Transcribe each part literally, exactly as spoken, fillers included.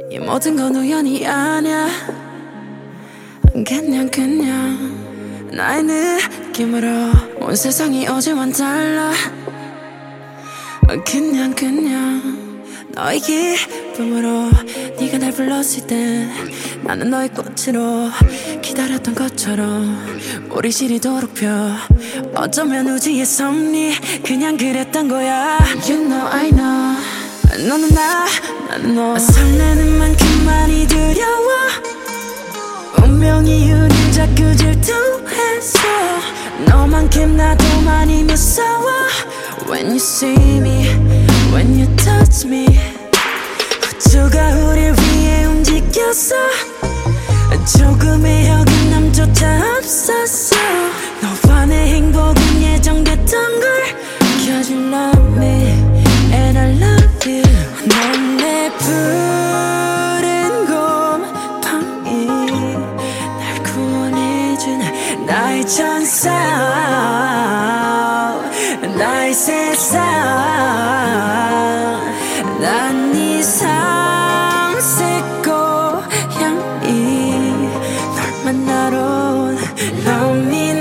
이 모든 건 우연이 아냐. 그냥 그냥 나의 느낌으로 온 세상이 어제와는 달라. 그냥 그냥 너의 기쁨으로 네가 날 불렀을 때 나는 너의 꽃으로 기다렸던 것처럼 우리 시리도록 펴. 어쩌면 우주의 섭리 그냥 그랬던 거야. You know I know 너는 나 나는 너. 설레는 만큼 많이 두려워. 운명이 우릴 자꾸 질투해서 너만큼 나도 많이 무서워. When you see me, when you touch me, 우주가 우릴 위해 움직였어. 조금의 어긋남조차 없었어. 너와 내 행복은 예정됐던 걸. Cause you love me and I love you. 넌 내 푸른 곰팡이 날 구원해준 나의 천사 나의 세상. 난 네 삼색 고향이 널 만나러 온 Love me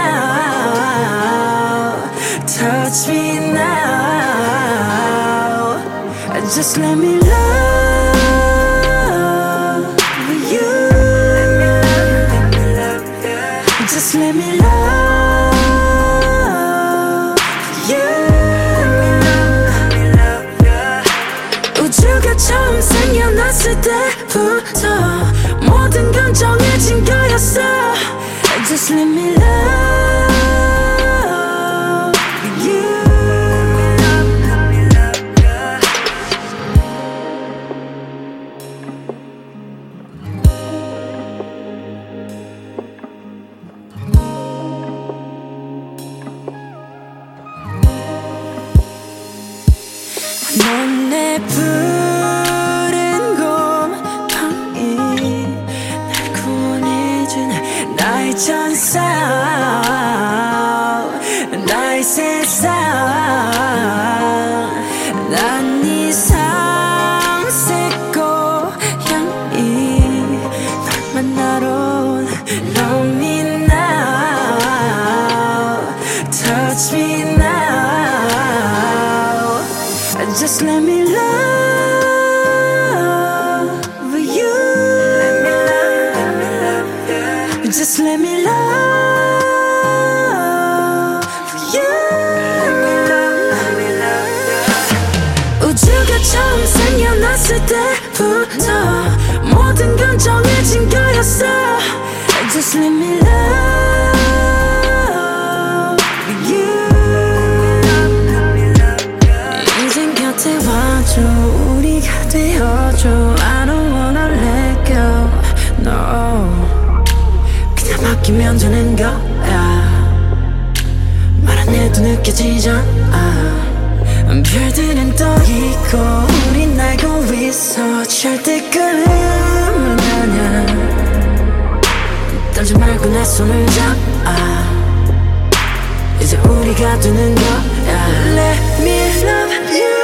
now, touch me now. Just let me love you. Just let me love you. 우주가 처음 생겨났을 때부터 모든 건 정해진 거였어. Just let me love you. 넌 내 푸른 곰팡이 날 구원해준 나의 천사 나의 세상. 난 네 삼색 고향이 널 만나러 온 Love me now, touch me now. Just let me love you. Just let me love you. 우주가 처음 생겨났을 때부터 모든 건 정해진 거였어. Just let me love you. 인생 곁에 와줘 우리가 되어줘. I don't wanna let go, no. 그냥 맡기면 되는 거야. 말 안 해도 느껴지잖아. 별들은 떠 있고 우린 날고 있어. 절대 끊으면 아냐. 떨지 말고 내 손을 잡아. 이제 우리가 되는 거야. Let me love you.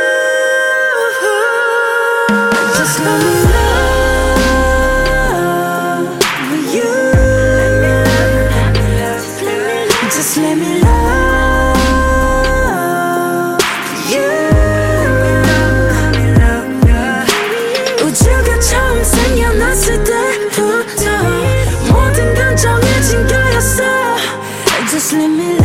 Just let me love you. Just let me love you. 우주가 처음 생겨났을 때부터 모든 건 정해진 거였어. Just let me love